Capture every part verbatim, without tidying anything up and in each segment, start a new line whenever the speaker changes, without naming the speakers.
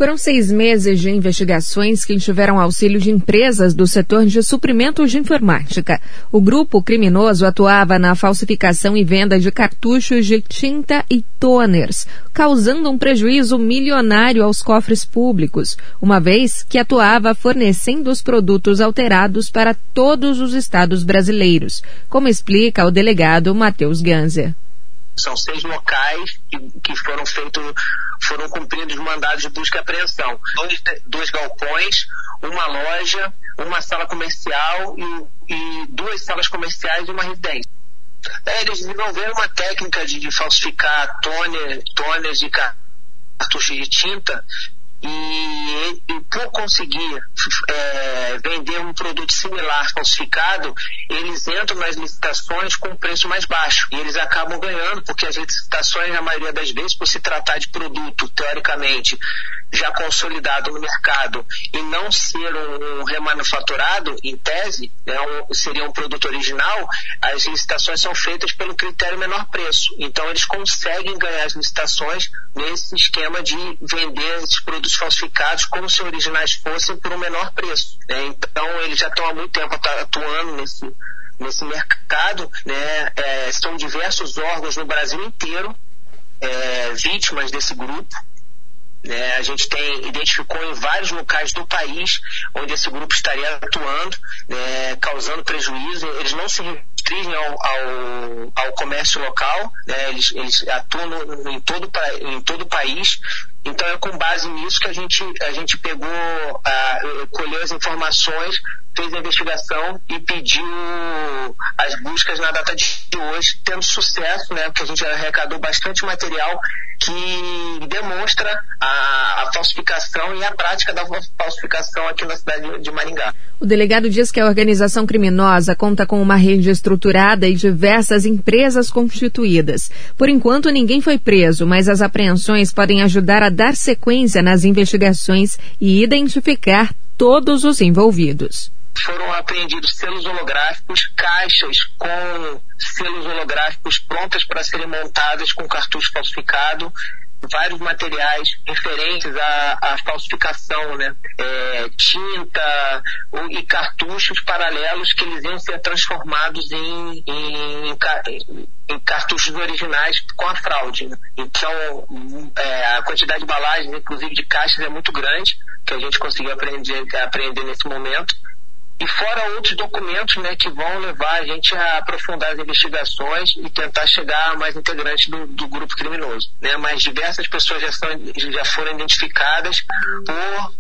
Foram seis meses de investigações que tiveram auxílio de empresas do setor de suprimentos de informática. O grupo criminoso atuava na falsificação e venda de cartuchos de tinta e toners, causando um prejuízo milionário aos cofres públicos, uma vez que atuava fornecendo os produtos alterados para todos os estados brasileiros, como explica o delegado Matheus Ganzer.
São seis locais que, que foram feitos, foram cumpridos mandados de busca e apreensão. Dois, dois galpões, uma loja, uma sala comercial e, e duas salas comerciais e uma residência. É, eles desenvolveram uma técnica de, de falsificar toner, toners de cartuchos de tinta e, e por conseguir é, vender um produto similar falsificado, eles entram nas licitações com um preço mais baixo e eles acabam ganhando, porque as licitações, na maioria das vezes, por se tratar de produto, teoricamente, já consolidado no mercado e não ser um, um remanufaturado, em tese, né, um, seria um produto original, as licitações são feitas pelo critério menor preço. Então, eles conseguem ganhar as licitações nesse esquema de vender esses produtos falsificados como se originais fossem por um menor preço. Né? Então, eles já estão há muito tempo atuando nesse, nesse mercado, né? É, são diversos órgãos no Brasil inteiro é, vítimas desse grupo. Né, a gente tem, identificou em vários locais do país onde esse grupo estaria atuando, né, causando prejuízo. Eles não se restringem ao, ao, ao comércio local, né, eles, eles atuam no, em, todo, em todo o país. Então é com base nisso que a gente, a gente pegou, uh, colheu as informações, fez a investigação e pediu as buscas na data de hoje, tendo sucesso, né, porque a gente arrecadou bastante material que demonstra a, a falsificação e a prática da falsificação aqui na cidade de Maringá.
O delegado diz que a organização criminosa conta com uma rede estruturada e diversas empresas constituídas. Por enquanto, ninguém foi preso, mas as apreensões podem ajudar a dar sequência nas investigações e identificar todos os envolvidos.
Foram apreendidos selos holográficos, caixas com selos holográficos prontas para serem montadas com cartucho falsificado, vários materiais referentes à, à falsificação, né? É, tinta e cartuchos paralelos que eles iam ser transformados em, em, em, em cartuchos originais com a fraude. Né? Então, é, a quantidade de embalagens, inclusive de caixas, é muito grande, que a gente conseguiu aprender, aprender nesse momento. E fora outros documentos, né, que vão levar a gente a aprofundar as investigações e tentar chegar a mais integrantes do, do grupo criminoso. Né? Mas diversas pessoas já, são, já foram identificadas por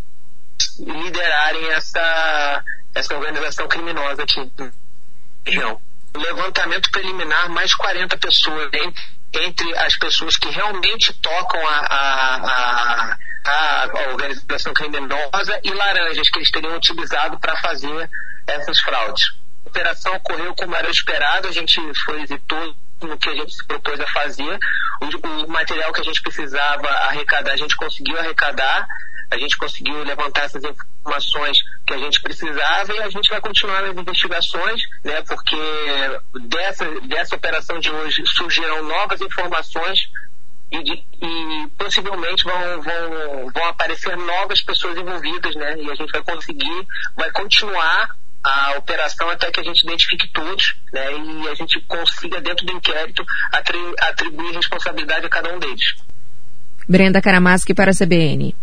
liderarem essa, essa organização criminosa aqui na região. No levantamento preliminar, mais quarenta pessoas, entre, entre as pessoas que realmente tocam a, a, a a organização criminosa e laranjas que eles teriam utilizado para fazer essas fraudes. A operação ocorreu como era esperado, a gente foi exitoso no que a gente se propôs a fazer. O, o material que a gente precisava arrecadar, a gente conseguiu arrecadar, a gente conseguiu levantar essas informações que a gente precisava e a gente vai continuar nas investigações, né, porque dessa, dessa operação de hoje surgiram novas informações E, de, e possivelmente vão, vão, vão aparecer novas pessoas envolvidas, né? E a gente vai conseguir, vai continuar a operação até que a gente identifique todos, né? E a gente consiga, dentro do inquérito, atri, atribuir responsabilidade a cada um deles.
Brenda Karamaschi para a C B N.